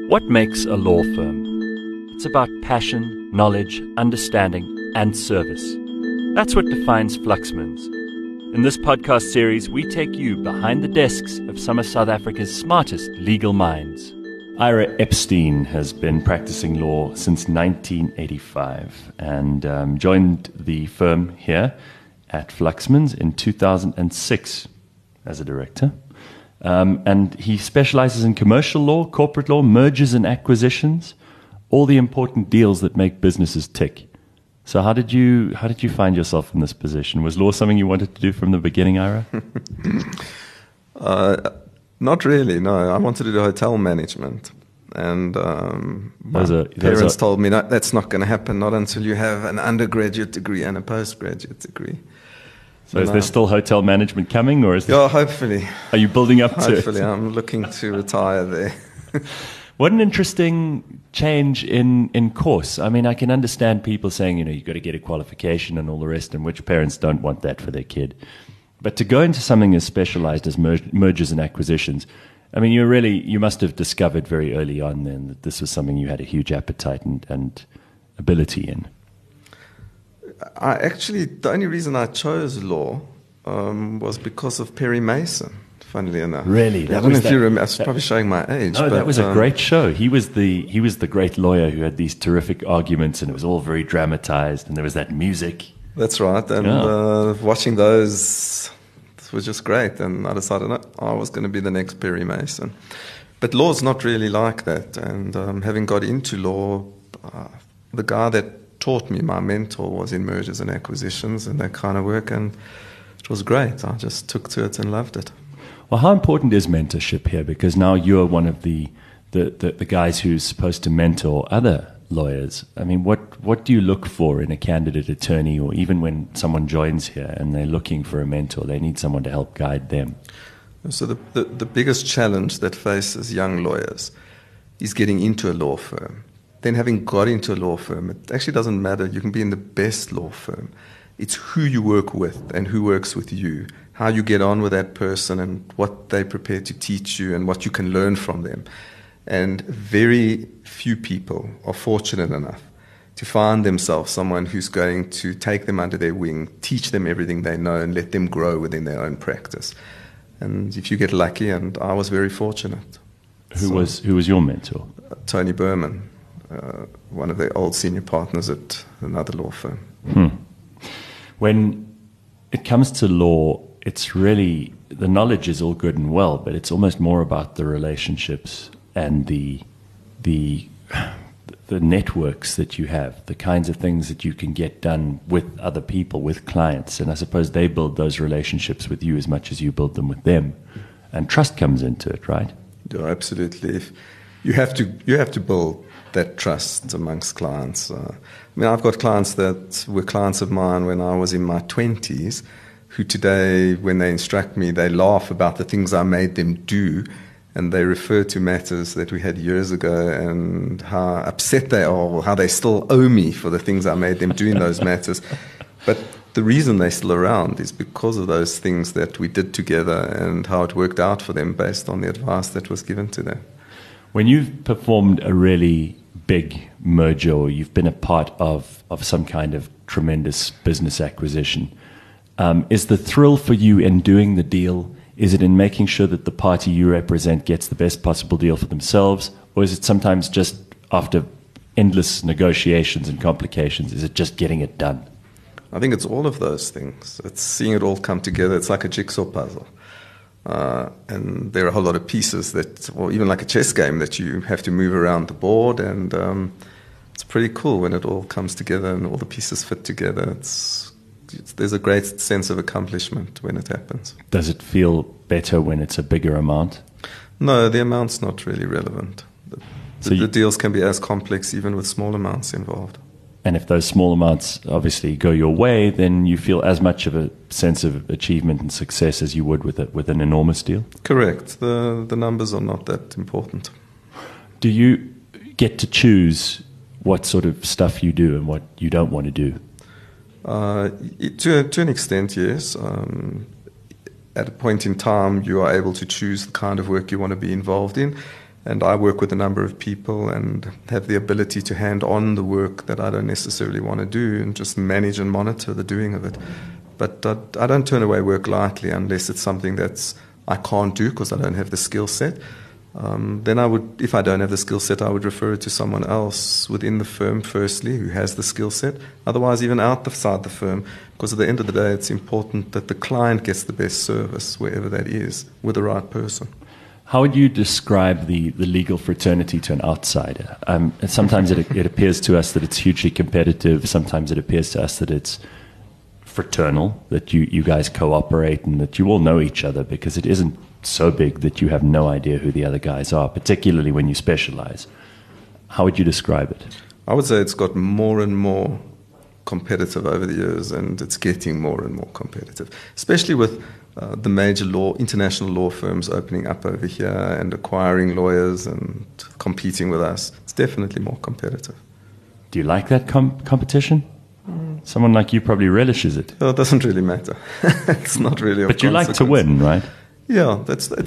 What makes a law firm? It's about passion, knowledge, understanding, and service. That's what defines Fluxmans. In this podcast series, we take you behind the desks of some of South Africa's smartest legal minds. Ira Epstein has been practicing law since 1985 and joined the firm here at Fluxmans in 2006 as a director. And he specializes in commercial law, corporate law, mergers and acquisitions, all the important deals that make businesses tick. So how did you find yourself in this position? Was law something you wanted to do from the beginning, Ira? Not really, no. I wanted to do hotel management. And my parents told me, no, that's not going to happen, not until you have an undergraduate degree and a postgraduate degree. So is there still hotel management coming, or is yeah, hopefully. Are you building up to it? Hopefully, I'm looking to retire there. What an interesting change in course. I mean, I can understand people saying, you've got to get a qualification and all the rest, and which parents don't want that for their kid. But to go into something as specialized as mergers and acquisitions, I mean, you must have discovered very early on then that this was something you had a huge appetite and ability in. The only reason I chose law was because of Perry Mason, funnily enough. Really? I don't know if you remember. I was probably showing my age. No, that was a great show. He was the great lawyer who had these terrific arguments, and it was all very dramatized, and there was that music. That's right. And watching those was just great. And I decided I was going to be the next Perry Mason. But law's not really like that. And having got into law, the guy that taught me, my mentor, was in mergers and acquisitions and that kind of work, and it was great. I just took to it and loved it. Well, how important is mentorship here? Because now you're one of the guys who's supposed to mentor other lawyers. I mean, what do you look for in a candidate attorney, or even when someone joins here and they're looking for a mentor, they need someone to help guide them? So the biggest challenge that faces young lawyers is getting into a law firm. Then having got into a law firm, it actually doesn't matter. You can be in the best law firm. It's who you work with and who works with you, how you get on with that person and what they prepare to teach you and what you can learn from them. And very few people are fortunate enough to find themselves someone who's going to take them under their wing, teach them everything they know, and let them grow within their own practice. And if you get lucky, and I was very fortunate. Who was your mentor? Tony Berman. One of the old senior partners at another law firm. When it comes to law, it's really, the knowledge is all good and well, but it's almost more about the relationships and the networks that you have, the kinds of things that you can get done with other people, with clients. And I suppose they build those relationships with you as much as you build them with them. And trust comes into it, right? Yeah, absolutely. You have to build that trust amongst clients. I've got clients that were clients of mine when I was in my 20s, who today, when they instruct me, they laugh about the things I made them do, and they refer to matters that we had years ago and how upset they are, or how they still owe me for the things I made them do in those matters. But the reason they're still around is because of those things that we did together and how it worked out for them based on the advice that was given to them. When you've performed a really big merger, or you've been a part of some kind of tremendous business acquisition, is the thrill for you in doing the deal, is it in making sure that the party you represent gets the best possible deal for themselves, or is it sometimes just after endless negotiations and complications, is it just getting it done? I think it's all of those things. It's seeing it all come together. It's like a jigsaw puzzle. And there are a whole lot of pieces or even like a chess game, that you have to move around the board, and it's pretty cool when it all comes together and all the pieces fit together. There's a great sense of accomplishment when it happens. Does it feel better when it's a bigger amount? No, the amount's not really relevant. The deals can be as complex even with small amounts involved. And if those small amounts obviously go your way, then you feel as much of a sense of achievement and success as you would with an enormous deal? Correct. The numbers are not that important. Do you get to choose what sort of stuff you do and what you don't want to do? To an extent, yes. At a point in time, you are able to choose the kind of work you want to be involved in. And I work with a number of people and have the ability to hand on the work that I don't necessarily want to do and just manage and monitor the doing of it. But I don't turn away work lightly unless it's something that's I can't do because I don't have the skill set. Then I would, if I don't have the skill set, I would refer it to someone else within the firm firstly who has the skill set. Otherwise, even outside the firm, because at the end of the day, it's important that the client gets the best service wherever that is with the right person. How would you describe the legal fraternity to an outsider? Sometimes it appears to us that it's hugely competitive. Sometimes it appears to us that it's fraternal, that you guys cooperate and that you all know each other, because it isn't so big that you have no idea who the other guys are, particularly when you specialize. How would you describe it? I would say it's got more and more competitive over the years, and it's getting more and more competitive, especially with the major international law firms opening up over here and acquiring lawyers and competing with us. It's definitely more competitive. Do you like that competition? Someone like you probably relishes it. Well, it doesn't really matter. It's not really. But you like to win, right? Yeah,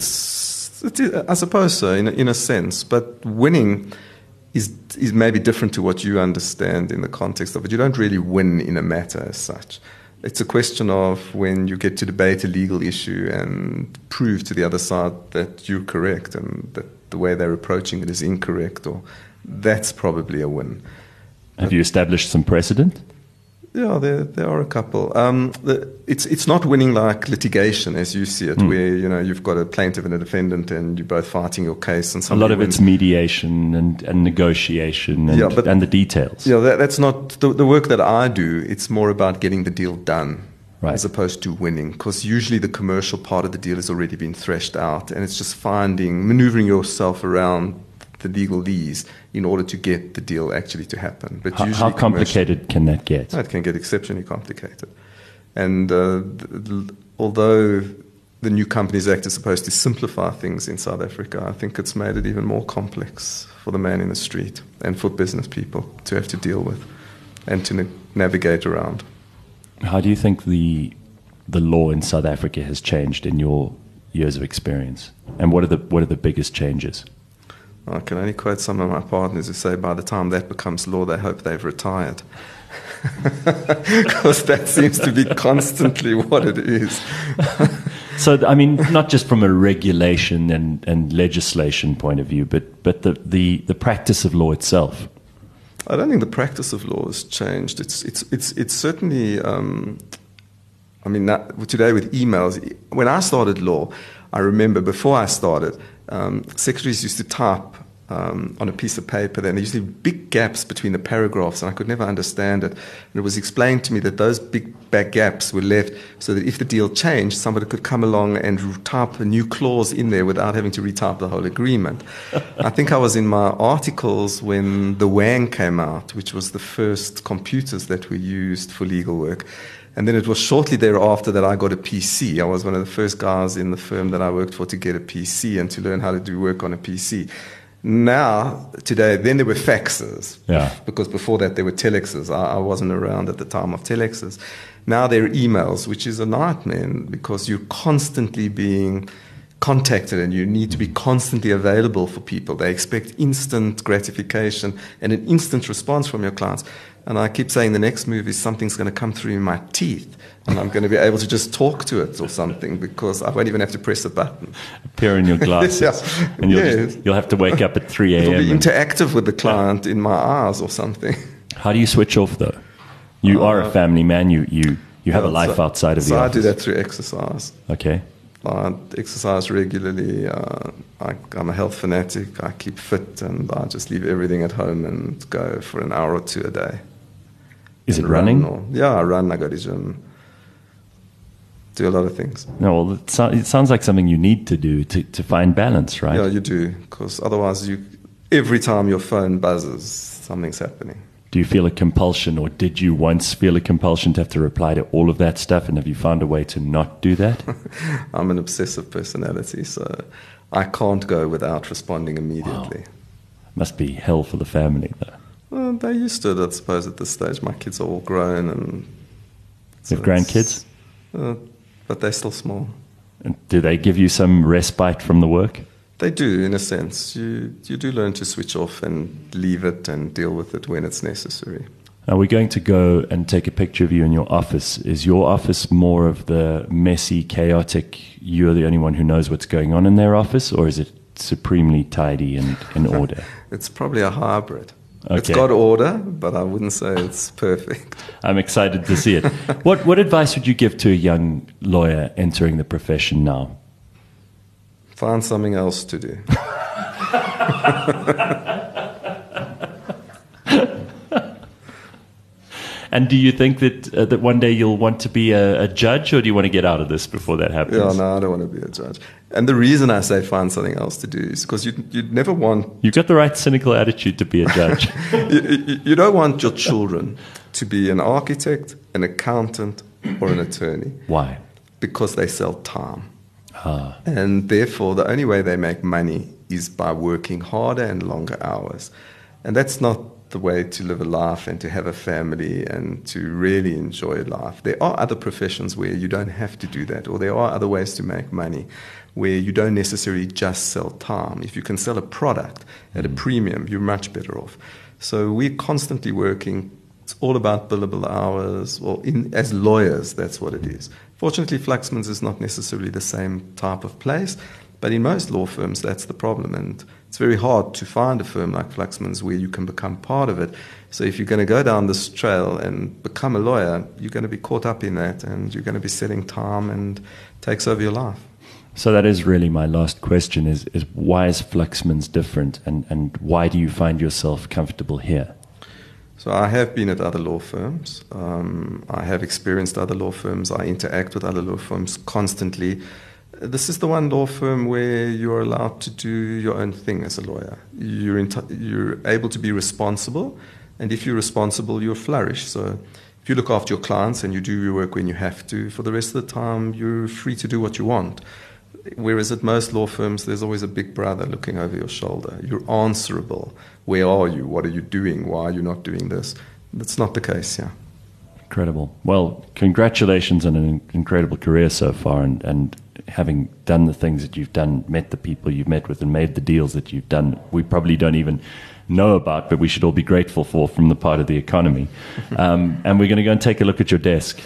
I suppose so in a sense. But winning is maybe different to what you understand in the context of it. You don't really win in a matter as such. It's a question of when you get to debate a legal issue and prove to the other side that you're correct and that the way they're approaching it is incorrect, or that's probably a win. Have you established some precedent? Yeah, there are a couple. It's not winning like litigation as you see it, where you've got a plaintiff and a defendant and you're both fighting your case. And a lot of it's mediation and negotiation and the details. Yeah, that's not the work that I do. It's more about getting the deal done, right, as opposed to winning, because usually the commercial part of the deal has already been threshed out, and it's just maneuvering yourself around the legalese in order to get the deal actually to happen. But how complicated can that get? It can get exceptionally complicated. And although the New Companies Act is supposed to simplify things in South Africa, I think it's made it even more complex for the man in the street and for business people to have to deal with and to navigate around. How do you think the law in South Africa has changed in your years of experience? And what are the biggest changes? I can only quote some of my partners who say by the time that becomes law, they hope they've retired. Because that seems to be constantly what it is. So, I mean, not just from a regulation and legislation point of view, but the practice of law itself. I don't think the practice of law has changed. It's certainly, today with emails, when I started law, I remember before I started, secretaries used to type on a piece of paper, then there used to be big gaps between the paragraphs, and I could never understand it. And it was explained to me that those big back gaps were left so that if the deal changed, somebody could come along and type a new clause in there without having to retype the whole agreement. I think I was in my articles when the WANG came out, which was the first computers that were used for legal work. And then it was shortly thereafter that I got a PC. I was one of the first guys in the firm that I worked for to get a PC and to learn how to do work on a PC. Now, today, then there were faxes. Yeah. Because before that, there were telexes. I wasn't around at the time of telexes. Now there are emails, which is a nightmare because you're constantly being contacted and you need to be constantly available for people. They expect instant gratification and an instant response from your clients. And I keep saying the next move is something's going to come through in my teeth and I'm going to be able to just talk to it or something because I won't even have to press a button. Appear in your glasses. Yeah. And you'll have to wake up at 3 a.m. It'll be interactive with the client in my eyes or something. How do you switch off though? You are a family man. You have a life outside of the office. I do that through exercise. Okay. I exercise regularly. I'm a health fanatic. I keep fit and I just leave everything at home and go for an hour or two a day. Is it running? I run. I go to gym. Do a lot of things. No, well, it sounds like something you need to do to find balance, right? Yeah, you do. Because otherwise, every time your phone buzzes, something's happening. Do you feel a compulsion, or did you once feel a compulsion to have to reply to all of that stuff, and have you found a way to not do that? I'm an obsessive personality, so I can't go without responding immediately. Wow. Must be hell for the family, though. Well, they're used to it, I suppose, at this stage. My kids are all grown. And you have grandkids? But they're still small. And do they give you some respite from the work? They do, in a sense. You do learn to switch off and leave it and deal with it when it's necessary. Are we going to go and take a picture of you in your office? Is your office more of the messy, chaotic, you're the only one who knows what's going on in their office, or is it supremely tidy and in order? It's probably a hybrid. Okay. It's got order, but I wouldn't say it's perfect. I'm excited to see it. What advice would you give to a young lawyer entering the profession now? Find something else to do. And do you think that one day you'll want to be a judge, or do you want to get out of this before that happens? Yeah, no, I don't want to be a judge. And the reason I say find something else to do is because you'd never want... You've got the right cynical attitude to be a judge. you don't want your children to be an architect, an accountant, or an attorney. Why? Because they sell time. Ah. And therefore, the only way they make money is by working harder and longer hours. And that's not the way to live a life and to have a family and to really enjoy life. There are other professions where you don't have to do that, or there are other ways to make money where you don't necessarily just sell time. If you can sell a product at a premium, you're much better off. So we're constantly working. It's all about billable hours. Well, as lawyers, that's what it is. Fortunately, Fluxman's is not necessarily the same type of place, but in most law firms, that's the problem. And it's very hard to find a firm like Fluxman's where you can become part of it. So if you're going to go down this trail and become a lawyer, you're going to be caught up in that, and you're going to be selling time, and it takes over your life. So that is really my last question, is why is Fluxman's different, and why do you find yourself comfortable here? So I have been at other law firms. I have experienced other law firms. I interact with other law firms constantly. This is the one law firm where you're allowed to do your own thing as a lawyer. You're able to be responsible, and if you're responsible, you'll flourish. So if you look after your clients and you do your work when you have to, for the rest of the time, you're free to do what you want. Whereas at most law firms, there's always a big brother looking over your shoulder. You're answerable. Where are you? What are you doing? Why are you not doing this? That's not the case, yeah. Incredible. Well, congratulations on an incredible career so far, and having done the things that you've done, met the people you've met with, and made the deals that you've done, we probably don't even know about, but we should all be grateful for from the part of the economy. And we're going to go and take a look at your desk.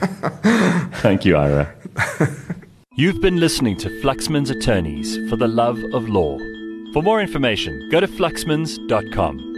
Thank you, Ira. You've been listening to Fluxman's Attorneys for the Love of Law. For more information, go to fluxmans.com.